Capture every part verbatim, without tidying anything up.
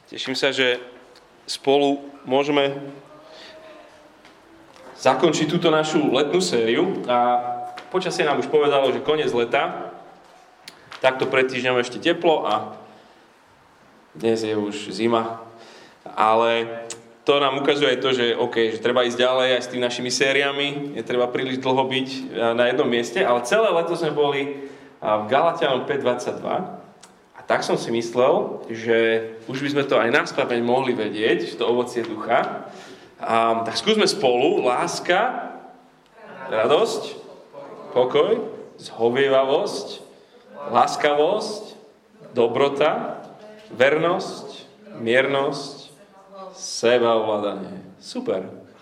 Teším sa, že spolu môžeme zakončiť túto našu letnú sériu a počasie nám už povedalo, že koniec leta, takto pred týždňom ešte teplo a dnes je už zima, ale to nám ukazuje aj to, že OK, že treba ísť ďalej aj s tými našimi sériami, netreba príliš dlho byť na jednom mieste, ale celé leto sme boli v Galatianom päť dvadsaťdva. Tak som si myslel, že už by sme to aj na spamäť mohli vedieť, že to ovocie ducha. A, tak skúsme spolu. Láska, radosť, pokoj, zhovievavosť, láskavosť, dobrota, vernosť, miernosť, sebaovládanie. Super.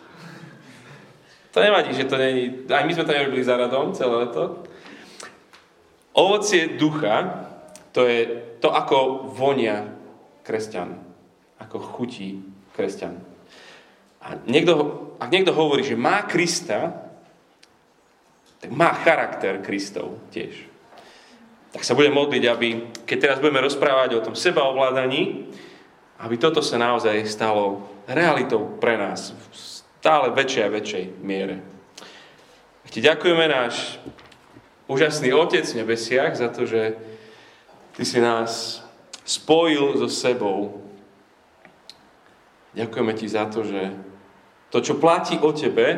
To nevadí, že to není... Aj my sme to nerobili za radom celé leto. Ovocie ducha, to je to, ako vonia kresťan, ako chutí kresťan. A niekto, ak niekto hovorí, že má Krista, tak má charakter Kristov tiež. Tak sa budem modliť, aby, keď teraz budeme rozprávať o tom sebaovládaní, aby toto sa naozaj stalo realitou pre nás v stále väčšej a väčšej miere. Ti ďakujeme, náš úžasný Otec v nebesiach, za to, že Ty si nás spojil so sebou. Ďakujeme Ti za to, že to, čo platí o Tebe,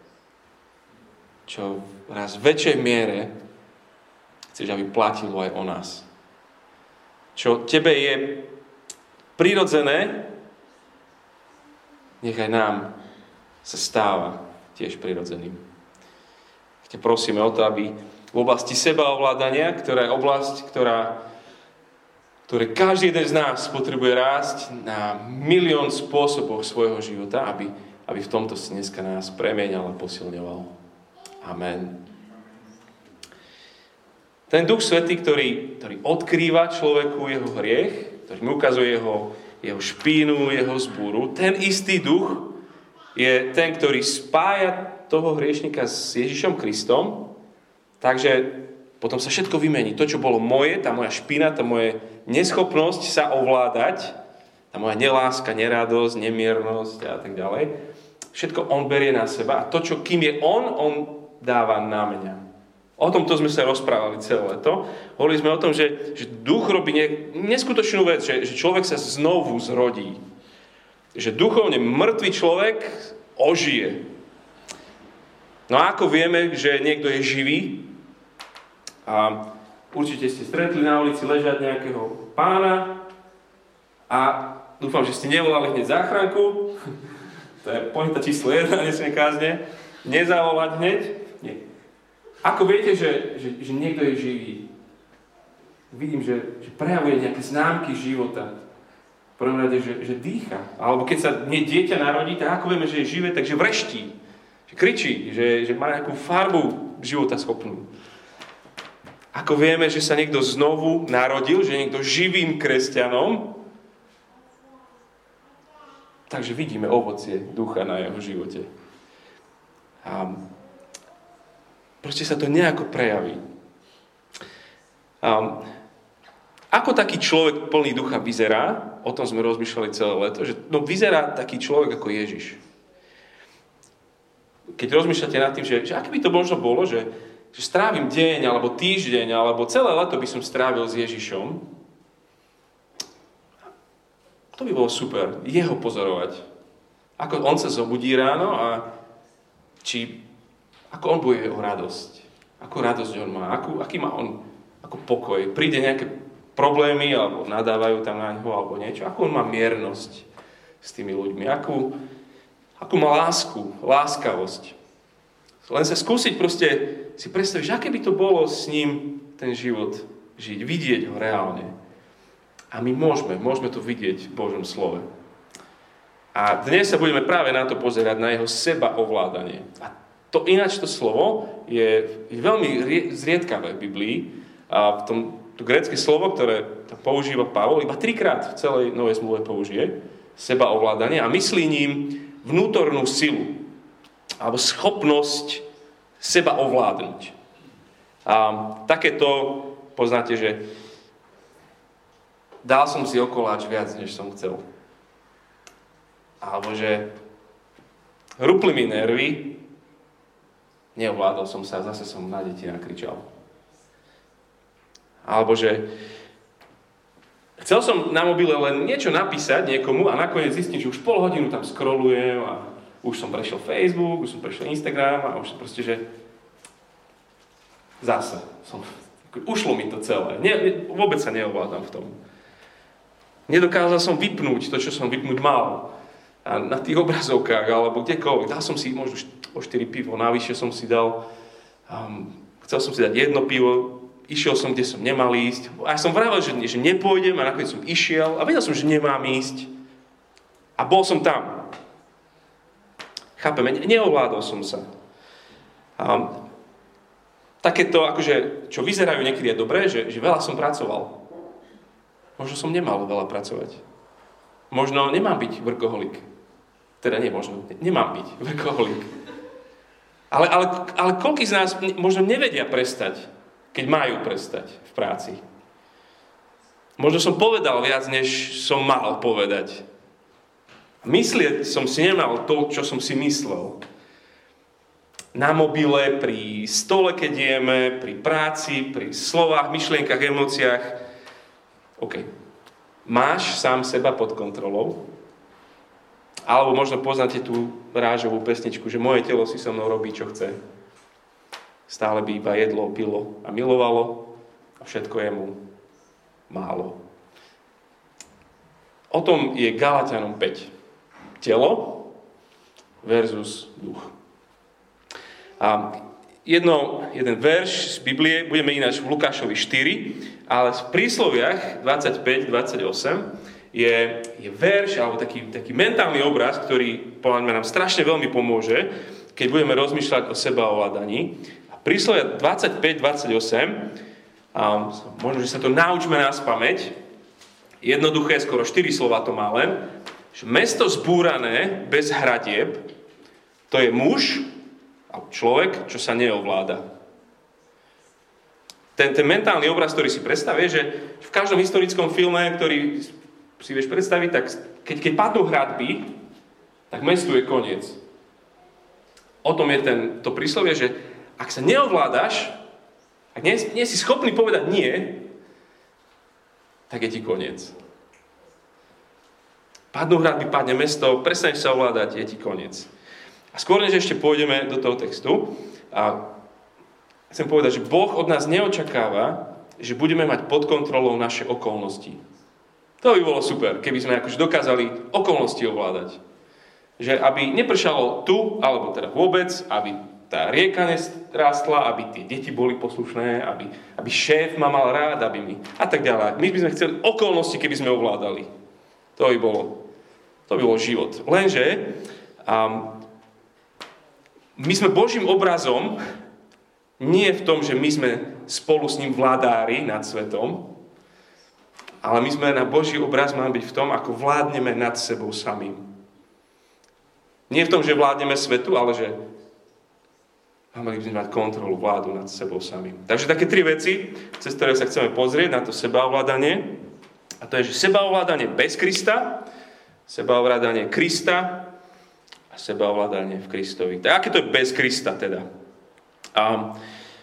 čo v raz väčšej miere chceš, aby platilo aj o nás. Čo Tebe je prirodzené, nech aj nám sa stáva tiež prirodzeným. Te prosíme o to, aby v oblasti sebaovládania, ktorá je oblasť, ktorá ktoré každý jeden z nás potrebuje rásť na milión spôsoboch svojho života, aby, aby v tomto si dneska nás premieňal a posilňoval. Amen. Ten Duch Svätý, ktorý, ktorý odkrýva človeku jeho hriech, ktorý mu ukazuje jeho, jeho špínu, jeho zbúru, ten istý duch je ten, ktorý spája toho hriešnika s Ježišom Kristom, takže potom sa všetko vymení. To, čo bolo moje, tá moja špina, tá moje neschopnosť sa ovládať, tá moja neláska, neradosť, nemiernosť a tak ďalej, všetko on berie na seba a to, čo kým je on, on dáva na mňa. O tomto sme sa rozprávali celé leto. Hovorili sme o tom, že, že duch robí ne, neskutočnú vec, že, že človek sa znovu zrodí. Že duchovne mŕtvý človek ožije. No a ako vieme, že niekto je živý, a určite ste stretli na ulici ležať nejakého pána a dúfam, že ste nevolali hneď záchranku. To je pointa číslo jedna dnešnej kázne. Nezavolať hneď. Nie. Ako viete, že, že, že niekto je živý? Vidím, že, že prejavuje nejaké známky života. V prvom rade, že, že dýcha. Alebo keď sa nie dieťa narodí, tak ako vieme, že je živé, takže vreští. Že kričí, že, že má nejakú farbu života schopnú. Ako vieme, že sa niekto znovu narodil, že je niekto živým kresťanom, takže vidíme ovocie ducha na jeho živote. A proste sa to nejako prejaví. A ako taký človek plný ducha vyzerá, o tom sme rozmýšľali celé leto, že no, vyzerá taký človek ako Ježiš. Keď rozmýšľate nad tým, že, že aké by to možno bolo, že že strávim deň, alebo týždeň, alebo celé leto by som strávil s Ježišom, to by bolo super, jeho pozorovať. Ako on sa zobudí ráno a či, ako on bude o radosť. Akú radosť on má, akú, aký má on ako pokoj. Príde nejaké problémy, alebo nadávajú tam na ňo, alebo niečo. Akú on má miernosť s tými ľuďmi. Akú, akú má lásku, láskavosť. Len sa skúsiť proste si predstaviť, že aké by to bolo s ním ten život žiť, vidieť ho reálne. A my môžeme, môžeme to vidieť v Božom slove. A dnes sa budeme práve na to pozerať, na jeho sebaovládanie. A to ináč to slovo je, je veľmi zriedkavé v Biblii. A v tom, to grécke slovo, ktoré tam používa Pavol, iba trikrát v celej Novej zmluve použije sebaovládanie a myslí ním vnútornú silu alebo schopnosť seba ovládnuť. A takéto poznáte, že dal som si okoláč viac, než som chcel. Alebo že rupli mi nervy, neovládol som sa, zase som na deti nakričal. Alebo že chcel som na mobile len niečo napísať niekomu a nakoniec zistím, že už pol hodinu tam scrollujem a už som prešiel Facebook, už som prešiel Instagram a už som proste, že zase som, ušlo mi to celé. Nie, vôbec sa neovládam v tom. Nedokázal som vypnúť to, čo som vypnúť mal. A na tých obrazovkách alebo kdekoľvek. Dal som si možno o štyri pivo, navyše som si dal, um, chcel som si dať jedno pivo, išiel som, kde som nemal ísť. A ja som vravel, že, že nepôjdem a nakoniec som išiel a vedel som, že nemám ísť. A bol som tam. Chápeme, neovládol som sa. Um, takéto, akože, čo vyzerajú niekedy je dobré, že, že veľa som pracoval. Možno som nemal veľa pracovať. Možno nemám byť workoholik. Teda nie, možno, nemám byť workoholik. Ale, ale, ale koľký z nás možno nevedia prestať, keď majú prestať v práci. Možno som povedal viac, než som mal povedať. Myslieť som si nemal to, čo som si myslel. Na mobile, pri stole, keď jeme, pri práci, pri slovách, myšlienkach, emóciách. OK. Máš sám seba pod kontrolou? Alebo možno poznáte tú rážovú pesničku, že moje telo si so mnou robí, čo chce. Stále by iba jedlo, pilo a milovalo a všetko je mu málo. O tom je Galatianom päť. Telo versus duch. A jedno, jeden verš z Biblie, budeme ináč v Lukášovi štyri, ale v prísloviach dvadsaťpäť dvadsaťosem je, je verš, alebo taký, taký mentálny obraz, ktorý podľa mňa nám strašne veľmi pomôže, keď budeme rozmýšľať o sebaovládaní. A príslovia dvadsaťpäť dvadsaťosem, a možno, že sa to naučme naspamäť, jednoduché, skoro štyri slova to má len, že mesto zbúrané bez hradieb, to je muž, alebo človek, čo sa neovláda. Ten, ten mentálny obraz, ktorý si predstavuje, že v každom historickom filme, ktorý si vieš predstaviť, tak keď, keď padnú hradby, tak mestu je koniec. O tom je ten, to príslovie, že ak sa neovládaš, ak nie, nie si schopný povedať nie, tak je ti koniec. Padnú hradby, padne mesto, prestaneš sa ovládať, je ti koniec. A skôr, než ešte pôjdeme do toho textu, a chcem povedať, že Boh od nás neočakáva, že budeme mať pod kontrolou naše okolnosti. To by bolo super, keby sme akože dokázali okolnosti ovládať. Že aby nepršalo tu, alebo teda vôbec, aby tá rieka nerástla, aby tie deti boli poslušné, aby, aby šéf ma mal rád, aby mi a tak ďalej. My by sme chceli okolnosti, keby sme ovládali. To by bolo, to by bol život. Lenže um, my sme Božím obrazom nie v tom, že my sme spolu s ním vládári nad svetom, ale my sme na Boží obraz máme byť v tom, ako vládneme nad sebou samým. Nie v tom, že vládneme svetu, ale že mali by sme mať kontrolu, vládu nad sebou samým. Takže také tri veci, cez ktoré sa chceme pozrieť na to sebaovládanie. A to je, že sebaovládanie bez Krista, sebaovládanie Krista a sebaovládanie v Kristovi. Tak aké to je bez Krista teda? A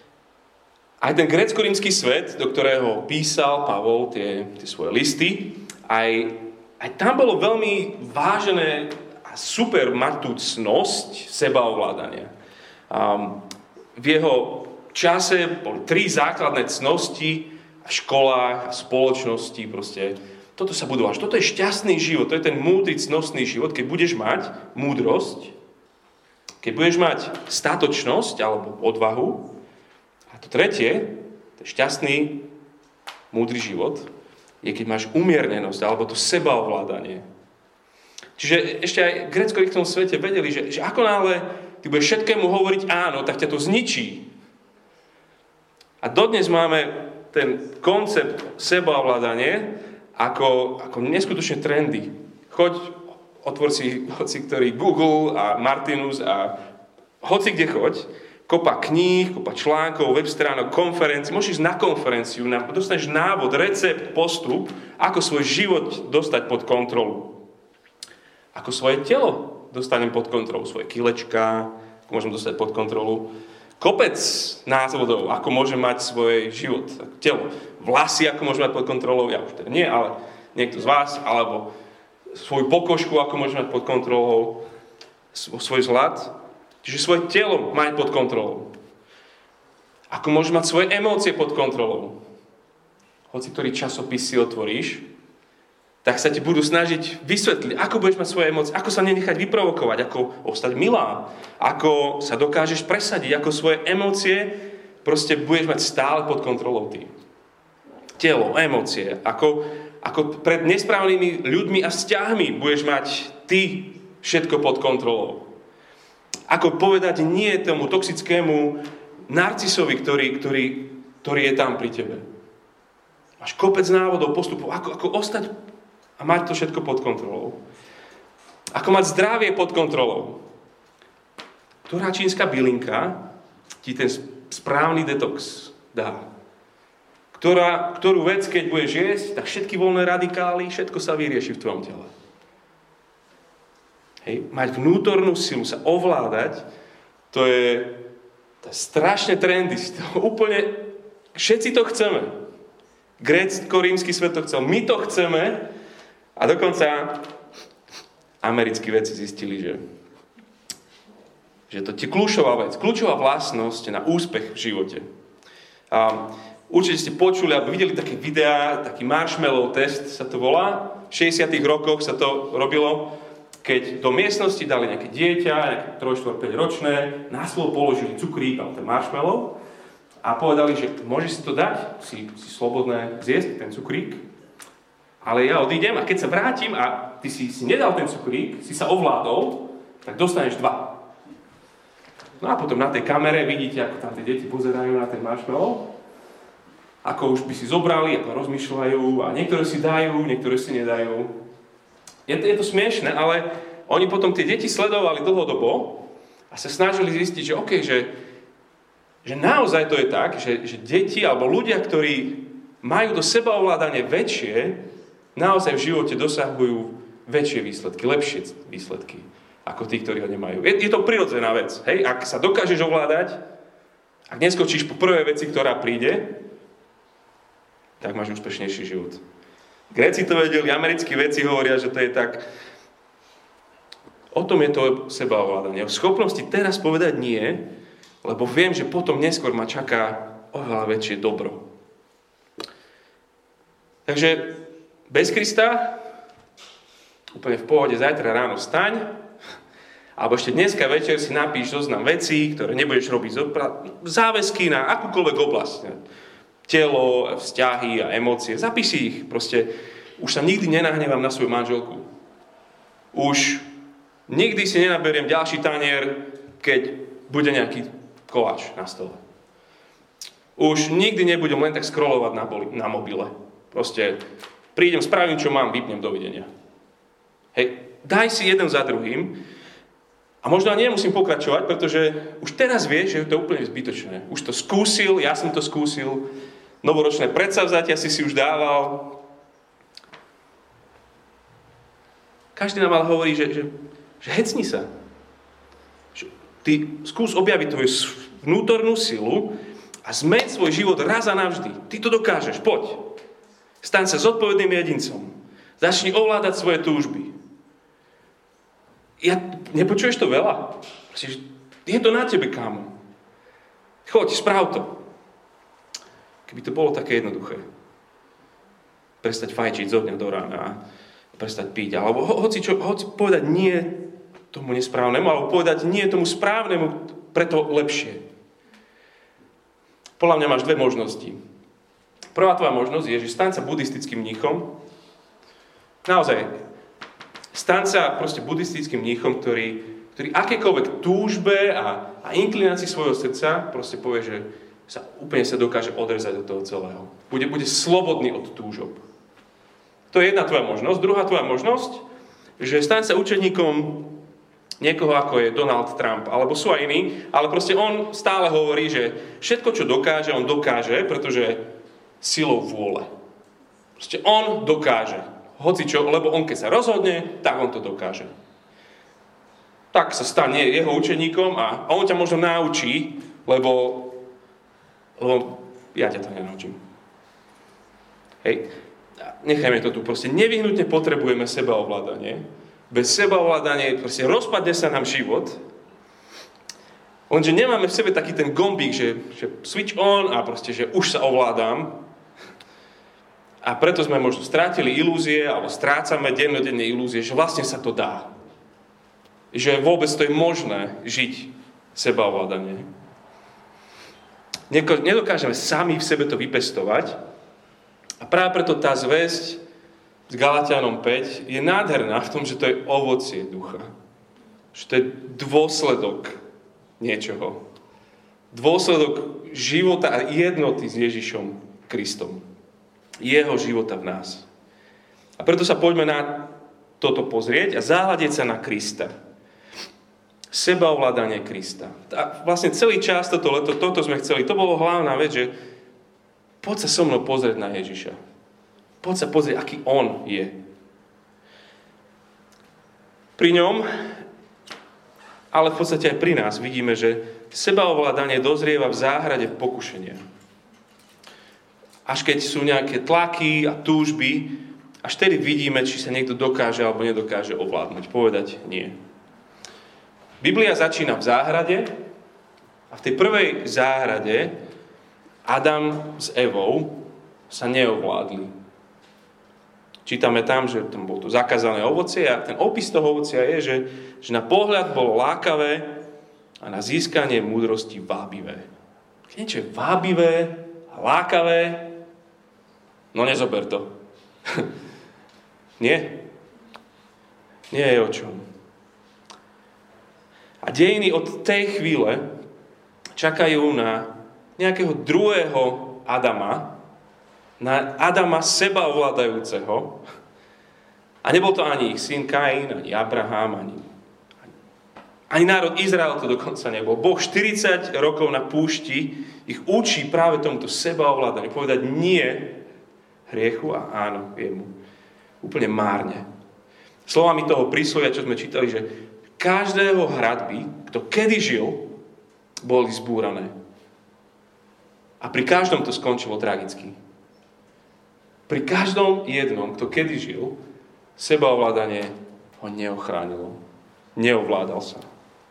aj ten grécko-rímsky svet, do ktorého písal Pavol tie, tie svoje listy, aj, aj tam bolo veľmi vážené a super mať tú cnosť sebaovládania. Um, v jeho čase boli tri základné cnosti v školách a spoločnosti. Proste, toto sa budovalo. Toto je šťastný život, to je ten múdry, cnostný život, keď budeš mať múdrosť, keď budeš mať statočnosť alebo odvahu. A to tretie, to je šťastný, múdry život, je keď máš umiernenosť alebo to sebaovládanie. Čiže ešte aj v grécko-rímskom svete vedeli, že, že ako náhle ty budeš všetkému hovoriť áno, tak ťa to zničí. A dodnes máme ten koncept sebaovládanie ako, ako neskutočne trendy. Choď, otvor si hoci ktorý Google a Martinus a hoci kde choď. kopa kníh, kopa článkov, web stránok, konferencií. Môžeš ísť na konferenciu, na, dostaneš návod, recept, postup, ako svoj život dostať pod kontrolu. Ako svoje telo dostanem pod kontrolu. Svoje kilečka, ako môžem dostať pod kontrolu. Kopec návodov, ako môžem mať svoj život, telo. Vlasy, ako môžem mať pod kontrolou. Ja už teda nie, ale niekto z vás. Alebo svoju pokožku, ako môžem mať pod kontrolou. Svoj zlad. Čiže svoje telo mať pod kontrolou. Ako môžeš mať svoje emócie pod kontrolou. Hoci ktorý časopis si otvoríš, tak sa ti budú snažiť vysvetliť, ako budeš mať svoje emócie, ako sa nenechať vyprovokovať, ako ostať milá, ako sa dokážeš presadiť, ako svoje emócie proste budeš mať stále pod kontrolou ty. Telo, emócie, ako, ako pred nesprávnymi ľuďmi a vzťahmi budeš mať ty všetko pod kontrolou. Ako povedať nie tomu toxickému narcisovi, ktorý, ktorý, ktorý je tam pri tebe. Máš kopec návodov, postupov, ako, ako ostať a mať to všetko pod kontrolou. Ako mať zdravie pod kontrolou. Ktorá čínska bylinka ti ten správny detox dá. Ktorá, ktorú vec, keď budeš jesť, tak všetky voľné radikály, všetko sa vyrieši v tvojom tele. Hej, mať vnútornú silu, sa ovládať, to je, to je strašne trendy. To úplne, všetci to chceme. Grécko-rímsky svet to chcel. My to chceme a dokonca americkí vedci zistili, že, že to je kľúčová vec, kľúčová vlastnosť na úspech v živote. A určite ste počuli alebo videli také videá, taký marshmallow test sa to volá. V šesťdesiatych rokoch sa to robilo, keď do miestnosti dali nejaké dieťa, nejaké tri, štyri, päť ročné, na stôl položili cukrík, alebo ten marshmallow a povedali, že môžeš si to dať, si, si slobodné zjesť ten cukrík, ale ja odídem a keď sa vrátim a ty si, si nedal ten cukrík, si sa ovládol, tak dostaneš dva. No a potom na tej kamere vidíte, ako tam tie deti pozerajú na ten marshmallow, ako už by si zobrali, ako rozmýšľajú a niektoré si dajú, niektoré si nedajú. Je to, je to smiešné, ale oni potom tie deti sledovali dlhodobo a sa snažili zistiť, že OK, že, že naozaj to je tak, že, že deti alebo ľudia, ktorí majú do seba ovládanie väčšie, naozaj v živote dosahujú väčšie výsledky, lepšie výsledky, ako tí, ktorí ho nemajú. Je, je to prirodzená vec. Hej? Ak sa dokážeš ovládať, ak neskočíš po prvej veci, ktorá príde, tak máš úspešnejší život. Gréci to vedeli, americkí vedci hovoria, že to je tak. O tom je to sebaovládanie. O schopnosti teraz povedať nie, lebo viem, že potom neskôr ma čaká oveľa väčšie dobro. Takže bez Krista, úplne v pohode, zajtra ráno vstaň, alebo ešte dneska večer si napíš zoznam vecí, ktoré nebudeš robiť, záväzky na akúkoľvek oblasť. Telo, vzťahy a emócie. Zapíš ich. Proste už sa nikdy nenahnevam na svoju manželku. Už nikdy si nenaberiem ďalší tanier, keď bude nejaký koláč na stole. Už nikdy nebudem len tak scrollovať na, boli, na mobile. Proste prídem, spravím, čo mám, vypnem, dovidenia. Hej, daj si jeden za druhým a možno ani nemusím pokračovať, pretože už teraz vieš, že to je úplne zbytočné. Už to skúsil, ja som to skúsil, novoročné predsavzatia si si už dával. Každý nám ale hovorí, že, že, že hecni sa. Že ty skús objaviť tvoju vnútornú silu a zmeň svoj život raz a navždy. Ty to dokážeš, poď. Staň sa zodpovedným jedincom. Začni ovládať svoje túžby. Ja, nepočuješ to veľa? Je to na tebe, kámo. Choď, správ to. Keby to bolo také jednoduché. Prestať fajčiť zo dňa do rána, prestať piť, alebo ho, hoci, čo, hoci povedať nie tomu nesprávnemu, alebo povedať nie tomu správnemu, preto lepšie. Podľa mňa máš dve možnosti. Prvá tvoja možnosť je, že staň sa buddhistickým mníchom. Naozaj, staň sa proste buddhistickým mníchom, ktorý, ktorý akékoľvek túžbe a, a inklinácii svojho srdca proste povie, že sa úplne sa dokáže odrezať od toho celého. Bude, bude slobodný od túžob. To je jedna tvoja možnosť. Druhá tvoja možnosť, že staň sa učeníkom Niekoho, ako je Donald Trump, alebo sú aj iní, ale proste on stále hovorí, že všetko, čo dokáže, on dokáže, pretože silou vôle. Proste on dokáže. Hoci čo, lebo on keď sa rozhodne, tak on to dokáže. Tak sa stane jeho učeníkom a, a on ťa možno naučí, lebo, lebo ja ťa to nenaučím. Hej. Nechajme to tu. Proste nevyhnutne potrebujeme sebaovládanie. Bez sebaovládania proste rozpadne sa nám život. Lenže nemáme v sebe taký ten gombík, že, že switch on a proste, že už sa ovládam. A preto sme možno strátili ilúzie, alebo strácame dennodenne ilúzie, že vlastne sa to dá. Že vôbec to je možné žiť sebaovládanie. Nedokážeme sami v sebe to vypestovať. A práve preto tá zvesť s Galatianom päť je nádherná v tom, že to je ovocie ducha. Že to je dôsledok niečoho. Dôsledok života a jednoty s Ježišom Kristom. Jeho života v nás. A preto sa poďme na toto pozrieť a zahľadiť sa na Krista. Sebaovládanie Krista. A vlastne celý čas toto leto, toto sme chceli, to bolo hlavná vec, že poď sa so mnou pozrieť na Ježiša. Poď sa pozrieť, aký on je. Pri ňom, ale v podstate aj pri nás vidíme, že sebaovládanie dozrieva v záhrade pokušenia. Až keď sú nejaké tlaky a túžby, až tedy vidíme, či sa niekto dokáže alebo nedokáže ovládnuť. Povedať nie. Biblia začína v záhrade a v tej prvej záhrade Adam s Evou sa neovládli. Čítame tam, že tam bolo to zakázané ovocie a ten opis toho ovocia je, že, že na pohľad bolo lákavé a na získanie múdrosti vábivé. Keď niečo je vábivé a lákavé, no nezober to. Nie. Nie je o čom. A dejiny od tej chvíle čakajú na nejakého druhého Adama, na Adama sebaovládajúceho. A nebol to ani ich syn Kain, ani Abraham, ani, ani, ani národ Izrael to dokonca nebol. Boh štyridsať rokov na púšti ich učí práve tomuto sebaovládaniu. Povedať nie hriechu a áno jemu. Úplne márne. Slovami toho príslovia, čo sme čítali, že každého hradby, kto kedy žil, boli zbúrané. A pri každom to skončilo tragicky. Pri každom jednom, kto kedy žil, sebaovládanie ho neochránilo. Neovládal sa.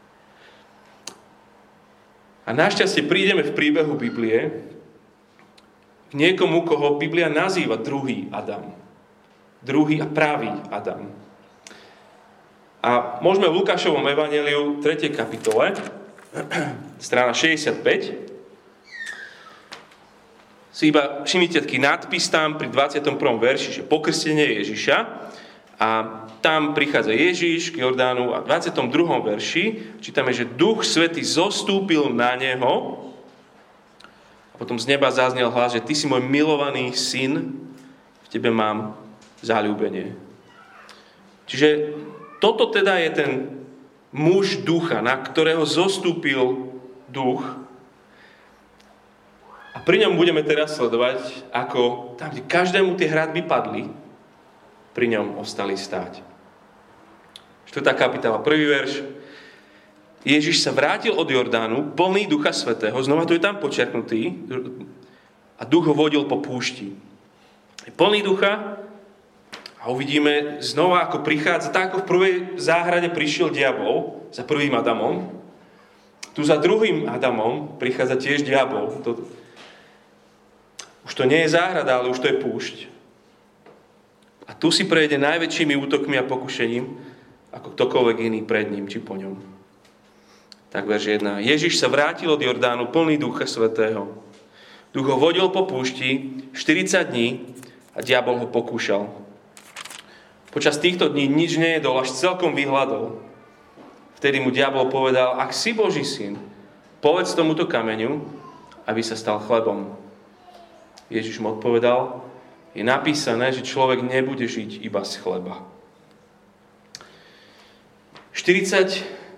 A našťastie prídeme v príbehu Biblie k niekomu, koho Biblia nazýva druhý Adam. Druhý a pravý Adam. A môžeme v Lukášovom evanjeliu tretej kapitole, strana šesťdesiatpäť, si iba všimnite taký nadpis tam pri dvadsiatom prvom verši, že pokrstenie Ježiša. A tam prichádza Ježiš k Jordánu a v dvadsiatom druhom verši čítame, že Duch Svätý zostúpil na neho a potom z neba zaznel hlas, že ty si môj milovaný syn, v tebe mám zaľúbenie. Čiže toto teda je ten muž ducha, na ktorého zostúpil duch. A pri ňom budeme teraz sledovať, ako tam, kde každému tie hradby padli, pri ňom ostali stáť. štvrtá kapitola, prvý verš. Ježiš sa vrátil od Jordánu, plný Ducha Svätého, znova tu je tam počerknutý, a duch ho vodil po púšti. Je plný ducha a uvidíme znova, ako prichádza, tak ako v prvej záhrade prišiel diabol za prvým Adamom, tu za druhým Adamom prichádza tiež diabol. To, už to nie je záhrada, ale už to je púšť. A tu si prejde najväčšími útokmi a pokušením, ako ktokoľvek iný pred ním, či po ňom. Tak verš jedna. Ježiš sa vrátil od Jordánu plný Ducha Svätého. Duch ho vodil po púšti štyridsať dní a diabol ho pokúšal. Počas týchto dní nič nejedol, až celkom vyhladol. Vtedy mu diabol povedal, ak si Boží syn, povedz tomuto kameňu, aby sa stal chlebom. Ježiš mu odpovedal, je napísané, že človek nebude žiť iba z chleba. štyridsať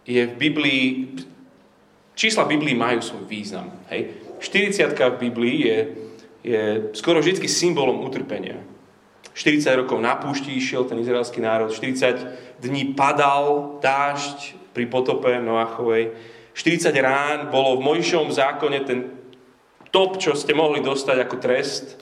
je v Biblii, čísla v Biblii majú svoj význam. Hej? štyridsiatka v Biblii je, je skoro vždy symbolom utrpenia. štyridsať rokov na púšti išiel ten izraelský národ, štyridsať dní padal dážď pri potope Noachovej, štyridsať rán bolo v Mojžišovom zákone ten top, čo ste mohli dostať ako trest.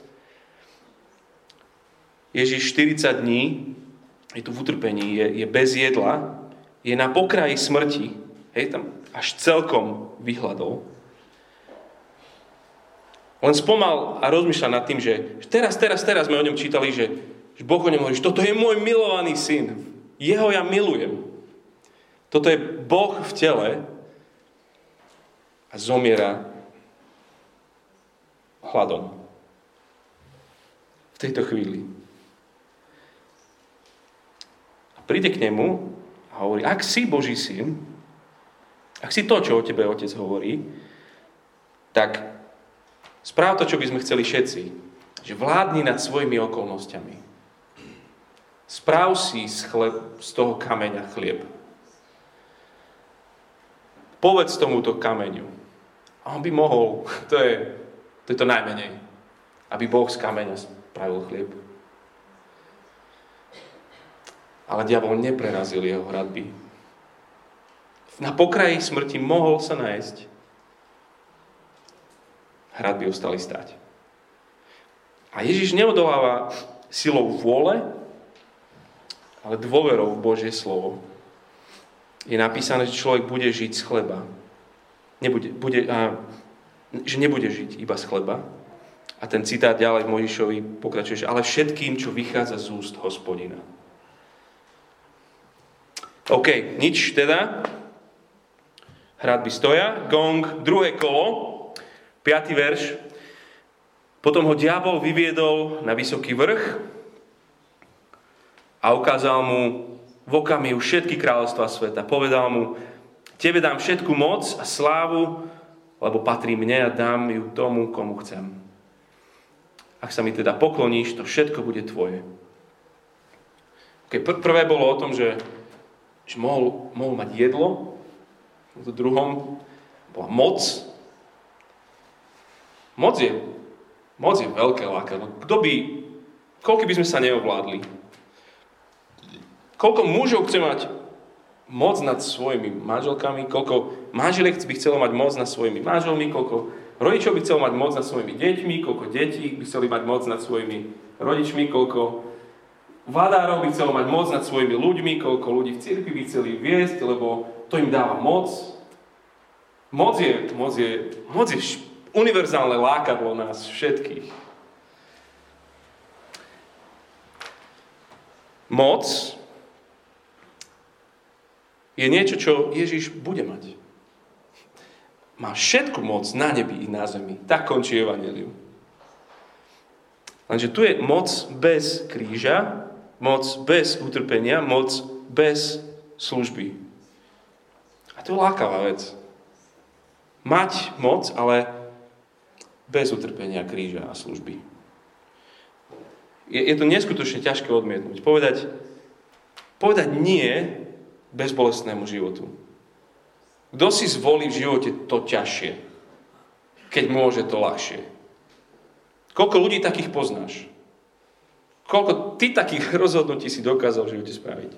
Ježiš štyridsať dní je tu v utrpení, je, je bez jedla, je na pokraji smrti, hej, tam až celkom vyhladol. Len spomal a rozmýšľa nad tým, že teraz, teraz, teraz sme o ňom čítali, že, že Boh o ňom hovorí, že toto je môj milovaný syn. Jeho ja milujem. Toto je Boh v tele a zomiera hladom. V tejto chvíli. A príde k nemu a hovorí, ak si Boží syn, ak si to, čo o tebe Otec hovorí, tak správ to, čo by sme chceli všetci. Že vládni nad svojimi okolnostiami. Správ si z, chleb, z toho kameňa chlieb. Povedz tomuto kameňu. A on by mohol, to je to, je to najmenej, aby Boh z kameňa spravil chlieb. Ale diabol neprerazil jeho hradby. Na pokraji smrti mohol sa nájsť. Hradby ostali stáť. A Ježiš neodoláva silou vôle, ale dôverou v Božie slovo. Je napísané, že človek bude žiť z chleba. Nebude, bude, a, že nebude žiť iba z chleba. A ten citát ďalej v Mojžišovi pokračuje, ale všetkým, čo vychádza z úst Hospodina. OK, nič teda. Hradby stoja. Gong, druhé kolo. Piatý verš. Potom ho diabol vyviedol na vysoký vrch a ukázal mu v okamihu všetky kráľovstvá sveta. Povedal mu, tebe dám všetku moc a slávu, lebo patrí mne a dám ju tomu, komu chcem. Ak sa mi teda pokloníš, to všetko bude tvoje. Okay, pr- prvé bolo o tom, že, že mohol, mohol mať jedlo, v druhom bola moc. Moc je, moc je veľké lákadlo. Kto by, koľko by sme sa neovládli? Koľko mužov chce mať moc nad svojimi manželkami, koľko manželiek by chcelo mať moc nad svojimi manželmi, koľko rodičov by chcelo mať moc nad svojimi deťmi, koľko detí by chceli mať moc nad svojimi rodičmi, koľko vládárov by chcelo mať moc nad svojimi ľuďmi, koľko ľudí v cirkvi by chceli viesť, lebo to im dáva moc. Moc je, moc je, moc je univerzálne lákadlo nás všetkých. Moc je niečo, čo Ježiš bude mať. Má všetku moc na nebi i na zemi. Tak končí evanjelium. Lenže tu je moc bez kríža, moc bez utrpenia, moc bez služby. A to je lákavá vec. Mať moc, ale bez utrpenia, kríža a služby. Je, je to neskutočne ťažké odmietnúť. Povedať, povedať nie bezbolestnému životu. Kto si zvolí v živote to ťažšie, keď môže to ľahšie? Koľko ľudí takých poznáš? Koľko ty takých rozhodnutí si dokázal v živote spraviť?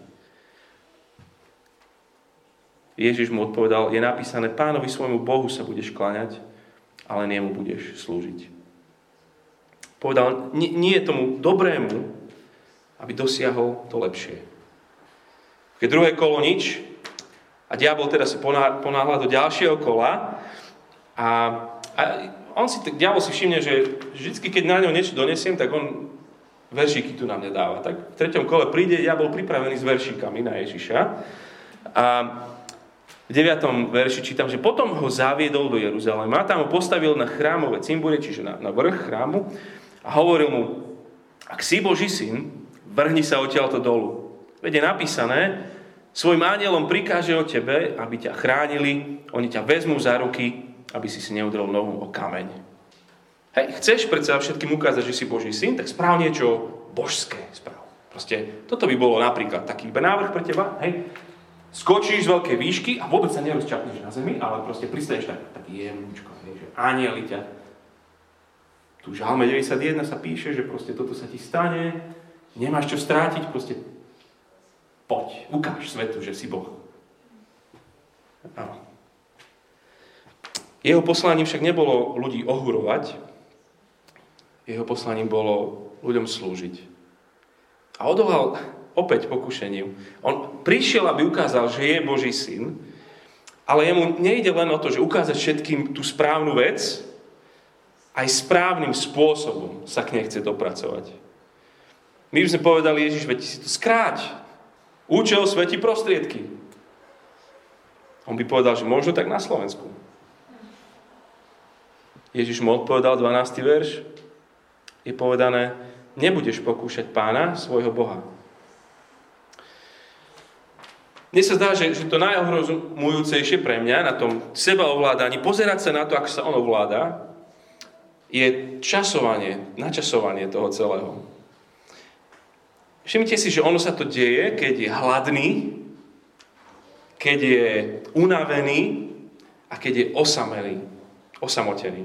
Ježiš mu odpovedal, je napísané, Pánovi svojmu Bohu sa budeš kláňať, ale jemu budeš slúžiť. Povedal, nie, nie je tomu dobrému, aby dosiahol to lepšie. Keď druhé kolo nič, a diabol teda sa ponáhľa do ďalšieho kola, a, a on si, diabol si všimne, že vždy, keď na ňo niečo donesiem, tak on veršíky tu nám nedáva. Tak v treťom kole príde, diabol pripravený s veršíkami na Ježiša. A v deviatom verši čítam, že potom ho zaviedol do Jeruzalema, tam ho postavil na chrámové cimbure, čiže na, na vrch chrámu, a hovoril mu, ak si Boží syn, vrhni sa odtiaľto dolu. Veď je napísané, svojim ánjelom prikáže o tebe, aby ťa chránili, oni ťa vezmú za ruky, aby si si neudrel nohu o kameň. Hej, chceš predsa všetkým ukázať, že si Boží syn, tak správ niečo božské. Správ. Proste, toto by bolo napríklad taký návrh pre teba, hej. skočíš z veľkej výšky a vôbec sa nerozčapneš na zemi, ale proste pristaneš tak, tak jemničko, že anieli ťa. Tu v Žalme deväťdesiatjeden sa píše, že proste toto sa ti stane, nemáš čo strátiť, proste poď, ukáž svetu, že si Boh. Áno. Jeho poslaním však nebolo ľudí ohurovať, jeho poslaním bolo ľuďom slúžiť. A odolal opäť pokušeniu. On prišiel, aby ukázal, že je Boží syn, ale jemu nejde len o to, že ukázať všetkým tú správnu vec, aj správnym spôsobom sa k nej chce dopracovať. My by sme povedali, Ježiš, veď si to skráť. Účel svätí prostriedky. On by povedal, že možno tak na Slovensku. Ježiš mu odpovedal, dvanásty verš, je povedané, nebudeš pokúšať Pána, svojho Boha. Mne sa zdá, že, že to najohrozujúcejšie pre mňa na tom sebaovládaní, pozerať sa na to, ako sa on ovláda, je časovanie, načasovanie toho celého. Všimnite si, že ono sa to deje, keď je hladný, keď je unavený a keď je osamelý, osamotený.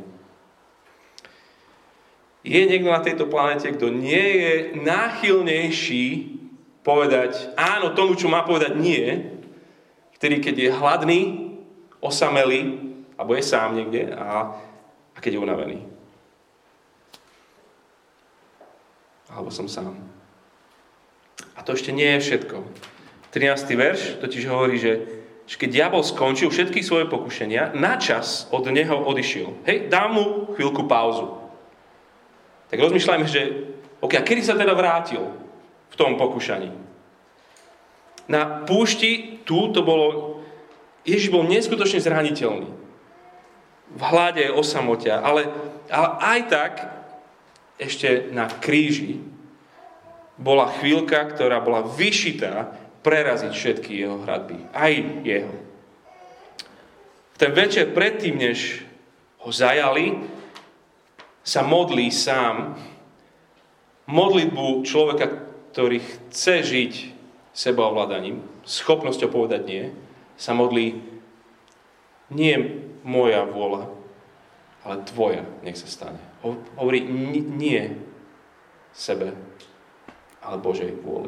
Je niekto na tejto planete, kto nie je náchylnejší povedať áno tomu, čo má povedať nie, ktorý keď je hladný, osamelý, alebo je sám niekde a, a keď je unavený. Alebo som sám. A to ešte nie je všetko. trinásty verš totiž hovorí, že keď diabol skončil všetky svoje pokušenia, načas od neho odišiel. Hej, dám mu chvíľku pauzu. Tak rozmýšľajme, že ok, a kedy sa teda vrátil v tom pokúšaní? Na púšti tu to bolo, Ježiš bol neskutočne zraniteľný. V hlade, o samote, ale, ale aj tak ešte na kríži bola chvíľka, ktorá bola vyšitá preraziť všetky jeho hradby. Aj jeho. Ten večer predtým, než ho zajali, sa modlí sám modlitbu človeka, ktorý chce žiť sebaovládaním, schopnosťou povedať nie, sa modlí nie moja vôľa, ale tvoja nech sa stane. Hovorí nie sebe, ale Božej vôli.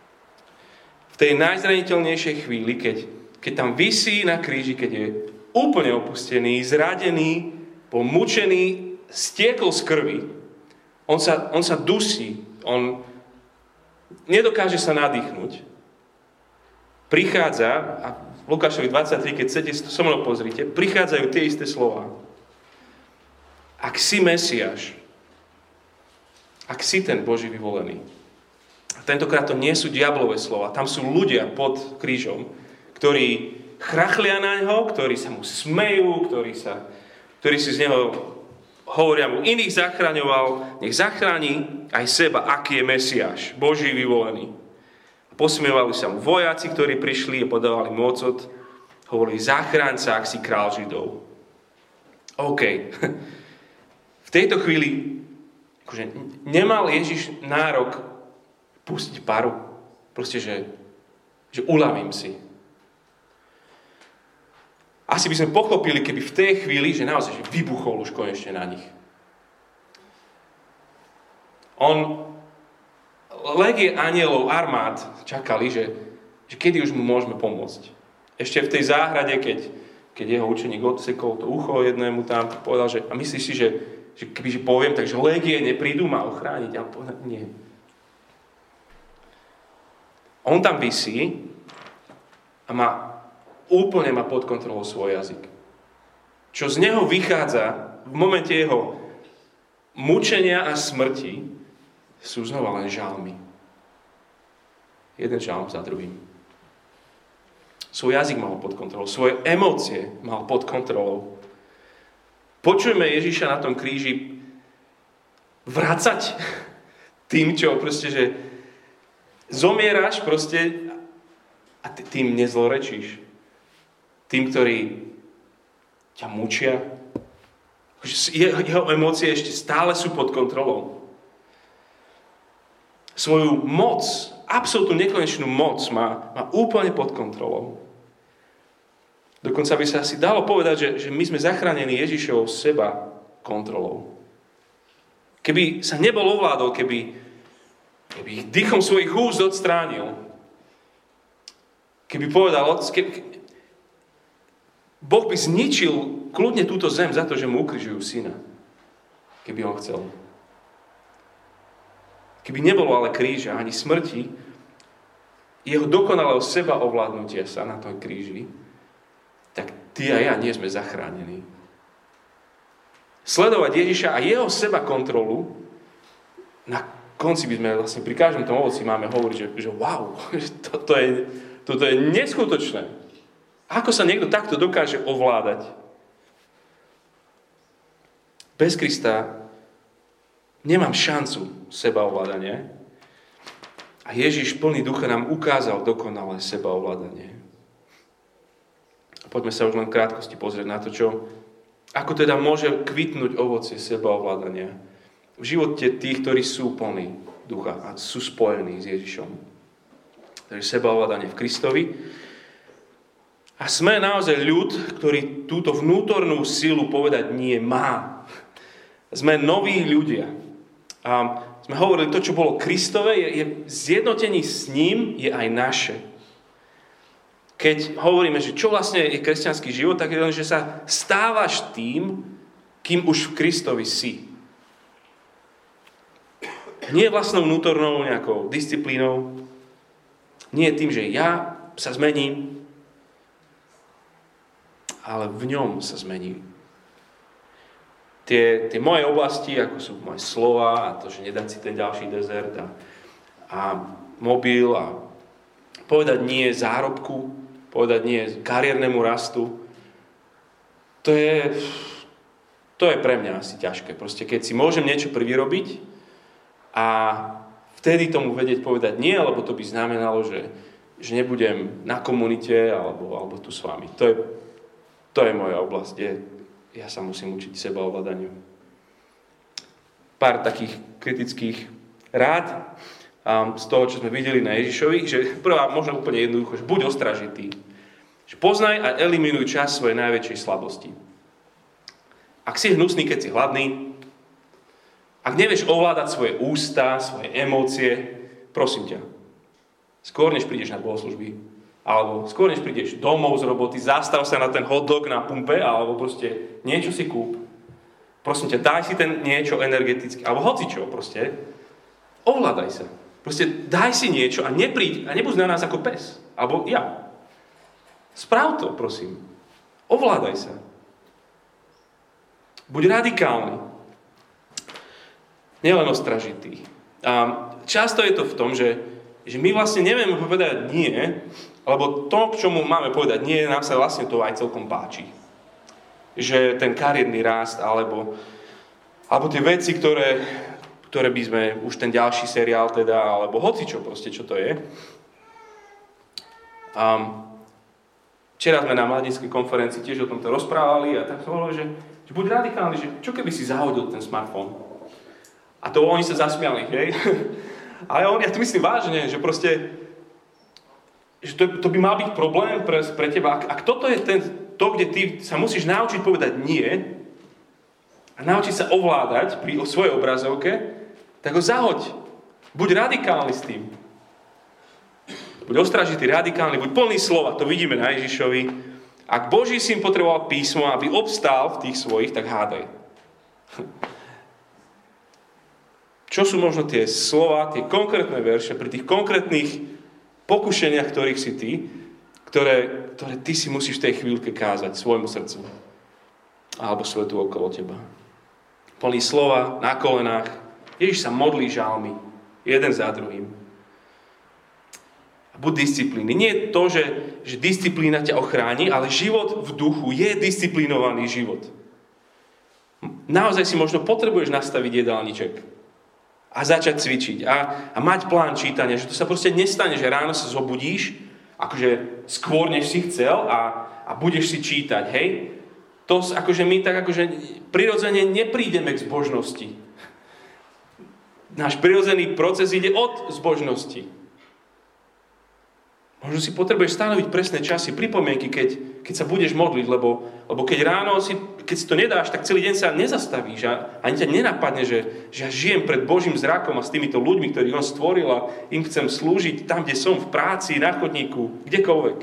V tej najzraniteľnejšej chvíli, keď, keď tam visí na kríži, keď je úplne opustený, zradený, bol mučený, stiekol z krvi, on sa, on sa dusí, on nedokáže sa nadýchnuť. Prichádza, a v Lukášovi dvadsaťtri, keď chcete so mnou pozrite, prichádzajú tie isté slová. Ak si Mesiáš, ak si ten Boží vyvolený. A tentokrát to nie sú diablové slova, tam sú ľudia pod krížom, ktorí chrachlia na ňo, ktorí sa mu smejú, ktorí, sa, ktorí si z neho hovoria mu, iných zachraňoval, nech zachráni aj seba, aký je Mesiáš, Boží vyvolený. Posmievali sa mu vojaci, ktorí prišli a podávali mu ocot, hovorili, zachráň sa, ak si král Židov. OK. V tejto chvíli akože, nemal Ježiš nárok pustiť paru. Proste, že, že uľavím si. Asi by sme pochopili, keby v tej chvíli, že naozaj že vybuchol už konečne na nich. On, legie anielov, armád čakali, že, že kedy už mu môžeme pomôcť. Ešte v tej záhrade, keď, keď jeho učeník odsekol to ucho jednému tam, povedal, že a myslíš si, že, že kebyže poviem, takže legie neprídu ma ochrániť. A povedal, nie. On tam visí a má úplne má pod kontrolou svoj jazyk. Čo z neho vychádza v momente jeho mučenia a smrti sú znova len žalmy. Jeden žalm za druhým. Svoj jazyk mal pod kontrolou, svoje emócie mal pod kontrolou. Počujeme Ježiša na tom kríži vracať tým, čo proste, že zomieraš proste a ty tým nezlorečíš. Tým, ktorí ťa mučia. Jeho emócie ešte stále sú pod kontrolou. Svoju moc, absolútnu nekonečnú moc má, má úplne pod kontrolou. Dokonca by sa asi dalo povedať, že, že my sme zachránení Ježišovou seba kontrolou. Keby sa nebol ovládol, keby, keby ich dýchom svojich úst odstránil, keby povedal, keby, Boh by zničil kľudne túto zem za to, že mu ukrižujú syna. Keby on chcel. Keby nebolo ale kríža ani smrti, jeho dokonalého seba ovládnutia sa na tom kríži, tak ty a ja nie sme zachránení. Sledovať Ježiša a jeho seba kontrolu, na konci by sme vlastne pri každom tom ovoci máme hovoriť, že, že wow, toto je, toto je neskutočné. Ako sa niekto takto dokáže ovládať? Bez Krista nemám šancu sebaovládania. A Ježiš plný ducha nám ukázal dokonalé sebaovládanie. Poďme sa už len v krátkosti pozrieť na to, čo, ako teda môže kvitnúť ovocie sebaovládania v živote tých, ktorí sú plní ducha a sú spojení s Ježišom. Takže sebaovládanie v Kristovi. A sme naozaj ľud, ktorý túto vnútornú silu povedať nie má. Sme noví ľudia. A sme hovorili, to, čo bolo Kristové, je, je zjednotení s ním, je aj naše. Keď hovoríme, že čo vlastne je kresťanský život, tak je len, že sa stávaš tým, kým už v Kristovi si. Nie vlastnou vnútornou nejakou disciplínou, nie tým, že ja sa zmením, ale v ňom sa zmením. Tie, tie moje oblasti, ako sú moje slova a to, že nedať si ten ďalší dezert a, a mobil a povedať nie zárobku, povedať nie kariérnemu rastu, to je, to je pre mňa asi ťažké. Proste keď si môžem niečo privyrobiť a vtedy tomu vedieť povedať nie, lebo to by znamenalo, že, že nebudem na komunite alebo, alebo tu s vami. To je, to je moja oblasť, kde ja sa musím učiť sebaovládaniu. Pár takých kritických rád um, z toho, čo sme videli na Ježišovi, že prvá, možno úplne jednoducho, že buď ostražitý. Že poznaj a eliminuj čas svojej najväčšej slabosti. Ak si hnusný, keď si hladný, ak nevieš ovládať svoje ústa, svoje emócie, prosím ťa, skôr než prídeš na bohoslužby, alebo skôr než prídeš domov z roboty, zastav sa na ten hot dog na pumpe, alebo proste niečo si kúp. Prosím ťa, daj si ten niečo energeticky, alebo hocičo proste. Ovládaj sa. Proste daj si niečo a nepríď, a nebuď na nás ako pes. Alebo ja. Sprav to, prosím. Ovládaj sa. Buď radikálny. Nielen ostražitý. A často je to v tom, že, že my vlastne nevieme povedať nie, lebo to, k čomu máme povedať nie, nám sa vlastne to aj celkom páči. Že ten kariérny rast, alebo, alebo tie veci, ktoré, ktoré by sme, už ten ďalší seriál teda, alebo hocičo proste, čo to je. Um, včera sme na mladinskej konferencii tiež o tomto rozprávali a tak som hovoril, že, že buď radikálny, že čo keby si zahodil ten smartfón? A to oni sa zasmiali, hej? Ale on, ja to myslím vážne, že proste že to, to by mal byť problém pre, pre teba. Ak, ak toto je ten, to, kde ty sa musíš naučiť povedať nie a naučiť sa ovládať pri svojej obrazovke, tak ho zahoď. Buď radikálny s tým. Buď ostražitý, radikálny, buď plný slova. To vidíme na Ježišovi. Ak Boží syn potreboval písmo, aby obstál v tých svojich, tak hádaj. Čo sú možno tie slova, tie konkrétne verše pri tých konkrétnych pokušeniach, ktorých si ty, ktoré, ktoré ty si musíš v tej chvíľke kázať svojmu srdcu alebo svetu okolo teba. Plný slova, na kolenách. Ježiš sa modlí žalmy, jeden za druhým. A buď disciplíny. Nie je to, že, že disciplína ťa ochráni, ale život v duchu je disciplinovaný život. Naozaj si možno potrebuješ nastaviť jedálniček a začať cvičiť a, a mať plán čítania, že to sa proste nestane, že ráno sa zobudíš, akože skôr, než si chcel a, a budeš si čítať, hej? To akože my tak akože prirodzene neprídeme k zbožnosti. náš prirodzený proces ide od zbožnosti. Možno si potrebuješ stanoviť presné časy, pripomienky, keď, keď sa budeš modliť, lebo, lebo keď ráno si, keď si to nedáš, tak celý deň sa nezastavíš a ani ťa nenapadne, že, že ja žijem pred Božím zrakom a s týmito ľuďmi, ktorých on stvoril a im chcem slúžiť tam, kde som, v práci, na chodníku, kdekoľvek.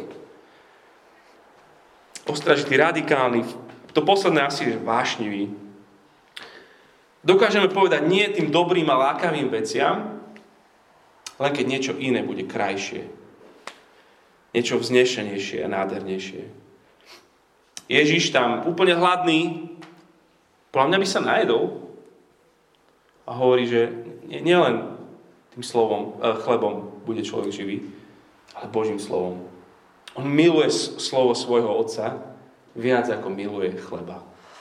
Ostražitý, radikálny, to posledné asi je vášnivý. Dokážeme povedať nie tým dobrým a lákavým veciam, len keď niečo iné bude krajšie. Niečo vznešenejšie a nádhernejšie. Ježiš tam úplne hladný, podľa mňa by sa najedol a hovorí, že nielen tým slovom, chlebom bude človek živý, ale Božím slovom. On miluje slovo svojho Otca viac ako miluje chleba.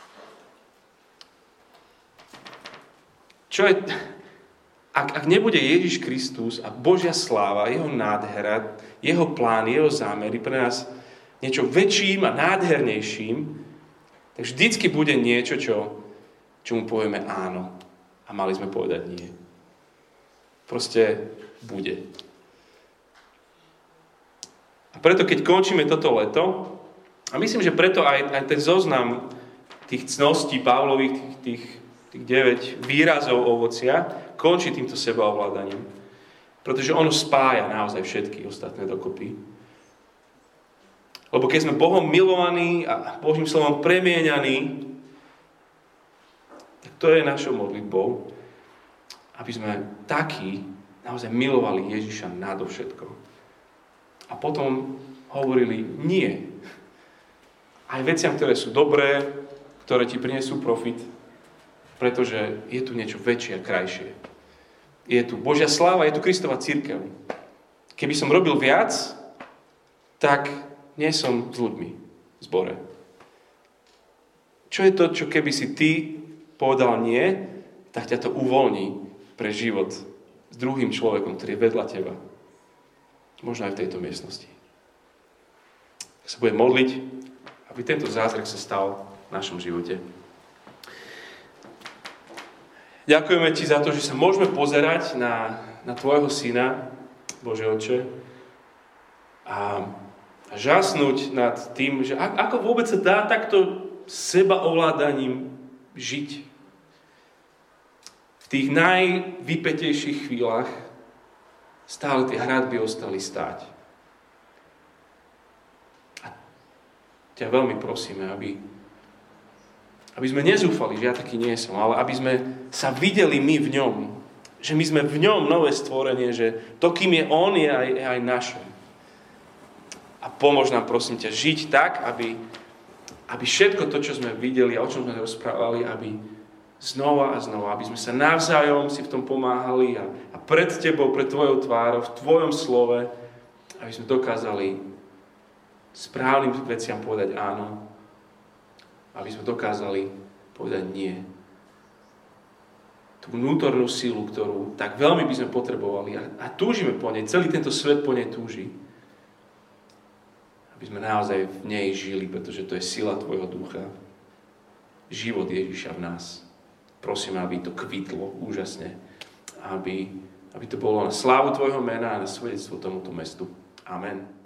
Čo je... Ak, ak nebude Ježiš Kristus a Božia sláva, jeho nádhera, jeho plán, jeho zámery pre nás niečo väčším a nádhernejším, tak vždycky bude niečo, čo, čo mu povieme áno. A mali sme povedať nie. Proste bude. A preto, keď končíme toto leto, a myslím, že preto aj, aj ten zoznam tých cností Pavlových, tých, tých, tých deväť výrazov ovocia, končí týmto sebaovládaním. Pretože ono spája naozaj všetky ostatné dokopy. Lebo keď sme Bohom milovaní a Božím slovom premieňaní, tak to je našou modlitbou, aby sme takí naozaj milovali Ježiša nadovšetko. A potom hovorili nie. Aj veciam, ktoré sú dobré, ktoré ti prinesú profit, pretože je tu niečo väčšie a krajšie. Je tu Božia sláva, je tu Kristova cirkev. Keby som robil viac, tak nie som s ľuďmi v zbore. Čo je to, čo keby si ty povedal nie, tak ťa to uvoľní pre život s druhým človekom, ktorý je vedľa teba. Možno aj v tejto miestnosti. Tak sa bude modliť, aby tento zázrak sa stal v našom živote. Ďakujeme ti za to, že sa môžeme pozerať na, na tvojho syna, Bože Otče, a, a žasnúť nad tým, že ako vôbec sa dá takto sebaovládaním žiť. V tých najvypätejších chvíľach stále tie hradby ostali stáť. A ťa veľmi prosíme, aby Aby sme nezúfali, že ja taký nie som, ale aby sme sa videli my v ňom. Že my sme v ňom nové stvorenie, že to, kým je on, je aj, je aj naše. A pomôž nám, prosím ťa, žiť tak, aby, aby všetko to, čo sme videli a o čom sme rozprávali, aby znova a znova, aby sme sa navzájom si v tom pomáhali a, a pred tebou, pred tvojou tvárou, v tvojom slove, aby sme dokázali správnym veciam povedať áno, aby sme dokázali povedať nie. Tú vnútornú silu, ktorú tak veľmi by sme potrebovali a, a túžime po nej, celý tento svet po nej túži. Aby sme naozaj v nej žili, pretože to je sila tvojho ducha. Život Ježiša v nás. Prosím, aby to kvitlo úžasne. Aby, aby to bolo na slávu tvojho mena a na svedectvo tomuto mestu. Amen.